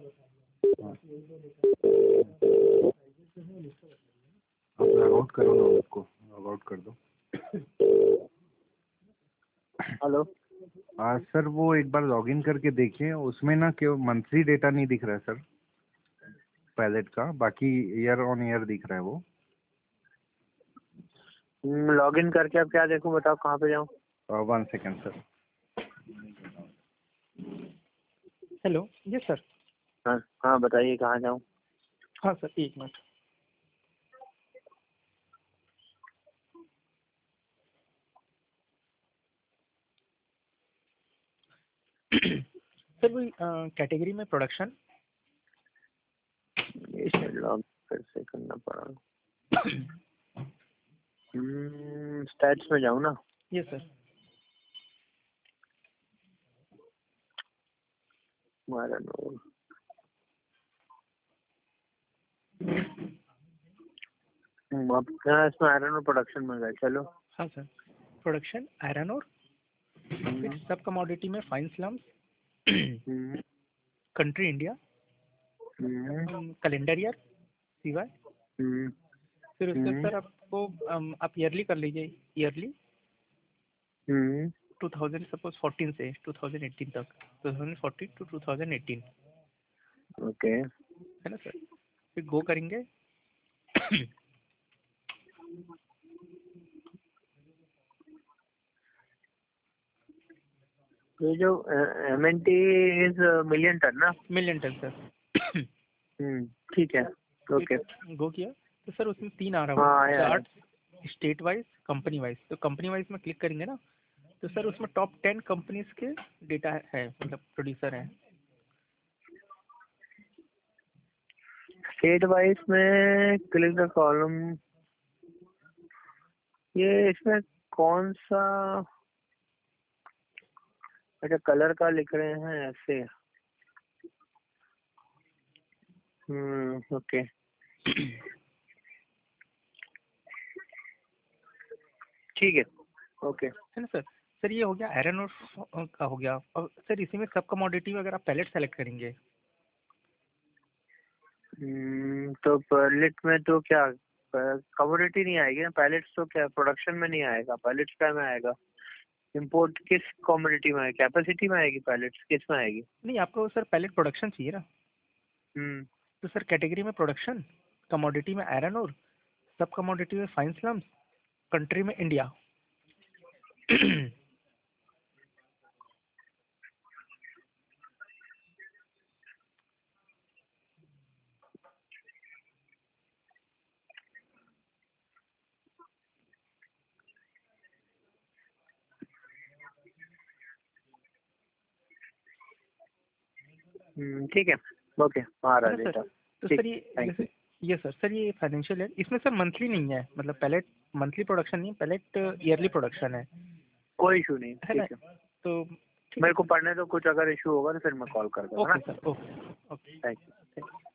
आप log out करो ना, उसको लॉग आउट कर दो। हेलो सर वो एक बार लॉगिन करके देखिए, उसमें ना क्यों मंथली डेटा नहीं दिख रहा है सर पैलेट का, बाकी ईयर ऑन ईयर दिख रहा है वो। लॉगिन करके अब क्या देखूं, बताओ कहाँ पे जाऊं? 1 second sir. Hello, yes sir. हाँ हाँ बताइए कहाँ जाऊं? हाँ सर, एक मिनट। सर वही कैटेगरी में प्रोडक्शन। इसे लॉग फिर से करना पड़ा। स्टैट्स में जाऊं ना? Yes sir. अब क्या इसमें आयरन और प्रोडक्शन में गए, चलो। हाँ सर, प्रोडक्शन आयरन और फिर सब कमोडिटी में fine slimes, country India, calendar year CY, फिर उसके सर आपको आप ईयरली कर लीजिए, ईयरली 2000 सपोज 14 से 2018 तक, 2014 टू 2018। ओके है ना सर? फिर गो करेंगे। ये जो MNT इज मिलियन टन ना? Million tonne sir. ठीक है, ओके। गो किया तो सर उसमें 3 आ रहा हाँ, है chart, state wise, company wise. तो कंपनी वाइज में क्लिक करेंगे ना, तो सर उसमें टॉप 10 कंपनीज के डेटा है, मतलब प्रोड्यूसर है। स्टेट वाइज में क्लिक द कॉलम। ये इसमें कौन सा? अच्छा, कलर का लिख रहे हैं ऐसे। ओके ठीक है, ओके। है ना सर? सर ये हो गया आयरन और का हो गया। और सर इसी में सब कमोडिटी वगैरह पैलेट सेलेक्ट करेंगे। तो पैलेट में तो क्या कमोडिटी नहीं आएगी ना? पैलेट्स तो क्या प्रोडक्शन में नहीं आएगा, पैलेट्स क्या में आएगा? इंपोर्ट किस कमोडिटी में आएगी? कैपेसिटी में आएगी? पैलेट्स किस में आएगी? नहीं, आपको सर पैलेट प्रोडक्शन चाहिए ना। तो सर कैटेगरी में प्रोडक्शन, कमोडिटी में आयरन और, सब कमोडिटी में फाइन स्लम्स, कंट्री में इंडिया। ठीक है, ओके, आ रहा है सर डेटा। तो ठीक, सर थैंक यू। ये सर ये फाइनेंशियल है, इसमें सर मंथली नहीं है, मतलब पैलेट मंथली प्रोडक्शन नहीं है, पैलेट ईयरली प्रोडक्शन है। कोई इशू नहीं, है ना? ठीक है। तो ठीक मेरे है को पढ़ने तो कुछ अगर इशू होगा तो फिर मैं कॉल कर दूंगा ओके ना। Sir, okay okay, thank you. Thank you.